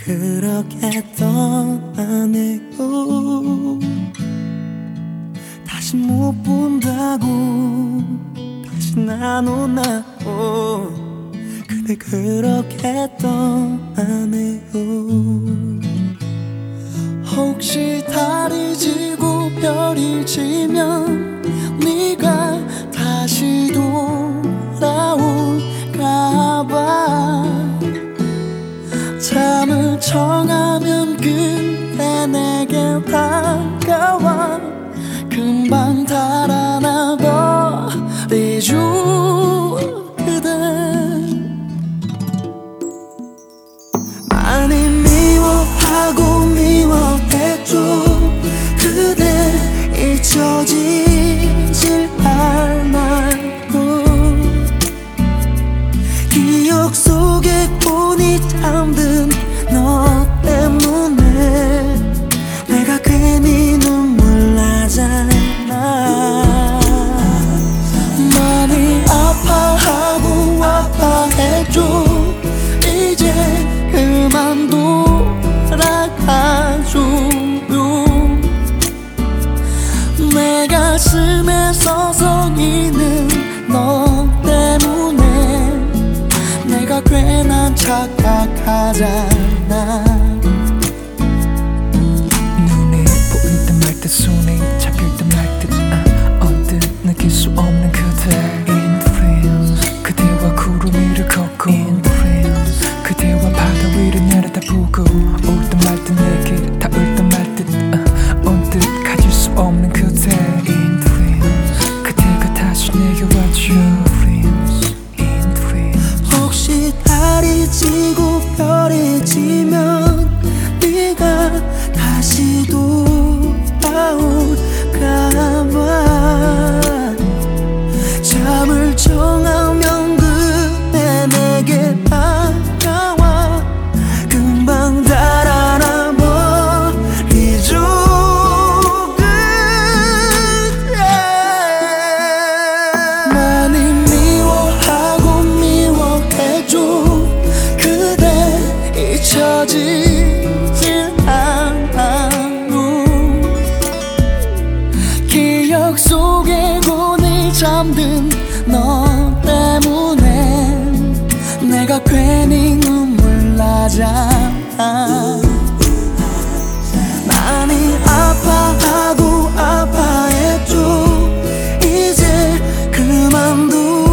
그렇게 떠나네요. 다시 못 본다고 다시 안 오나요. 그대 그렇게 떠나네요. 혹시 달이 지고 별이 지면 네가 다시 돌아올까봐 잠을 청하면 그대 내게 다가와 금방 달아나 버리죠. 그대 많이 미워하고 미워했죠. 그대 잊혀지질 않아요. 기억 속에 곤히 잠든 너 때문에 내가 괜히 눈물 나잖아. 많이 아파하고 아파했죠. 이제 그만 돌아가줘요. 내 가슴에 서성이는 너 때문에 내가 괜한 착각하잖아. 눈에 보일 듯 말 듯 손에 잡힐 듯 말 듯 언뜻 느낄 수 없는 그대 Influence 그대와 구름 위를 걷고 Influence 그대와 바다 위를 내려다보고 올 듯 말 듯 내게 닿을 듯 말 듯 언뜻 가질 수 없는 그대 Influence 그대가 다시 내게 와줘 Influence Influence 혹시 달이 지고 별이 지면 네가 다시 돌아올까봐 잠을 청하면 그대 내게 다가와 금방 달아나 버리죠. 그대 많이 미워하고 미워했죠. 그대 잊혀지질 않아요. 기억 속에 곤히 잠든 너 때문에 내가 괜히 눈물 나잖아. 많이 아파하고 아파했죠. 이제 그만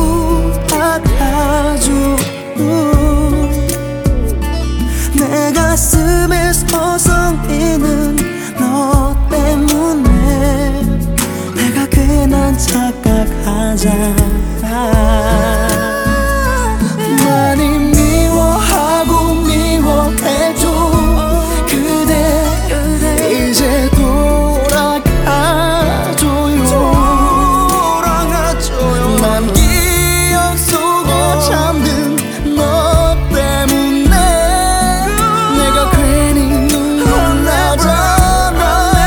돌아가줘. 내 가슴에 서성이는 너 때문에 내가 괜한 착각하잖아. 많이 미워하고 미워해줘. 그대 이제 돌아가줘요. 난 기억 속에 잠든 너 때문에 내가 괜히 눈물 나잖아.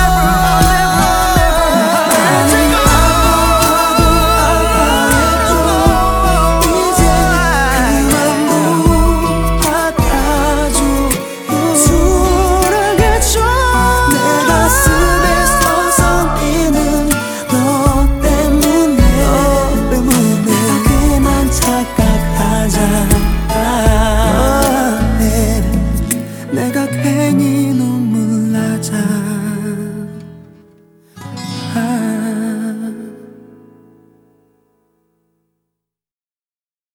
많이 아파하고 아파했죠. 이제 그만 돌아가줘. 돌아가줘. 내 가슴에 서성이는 너 때문에 내가 괜한 착각하잖아. 내가 괜히 눈물 나잖아.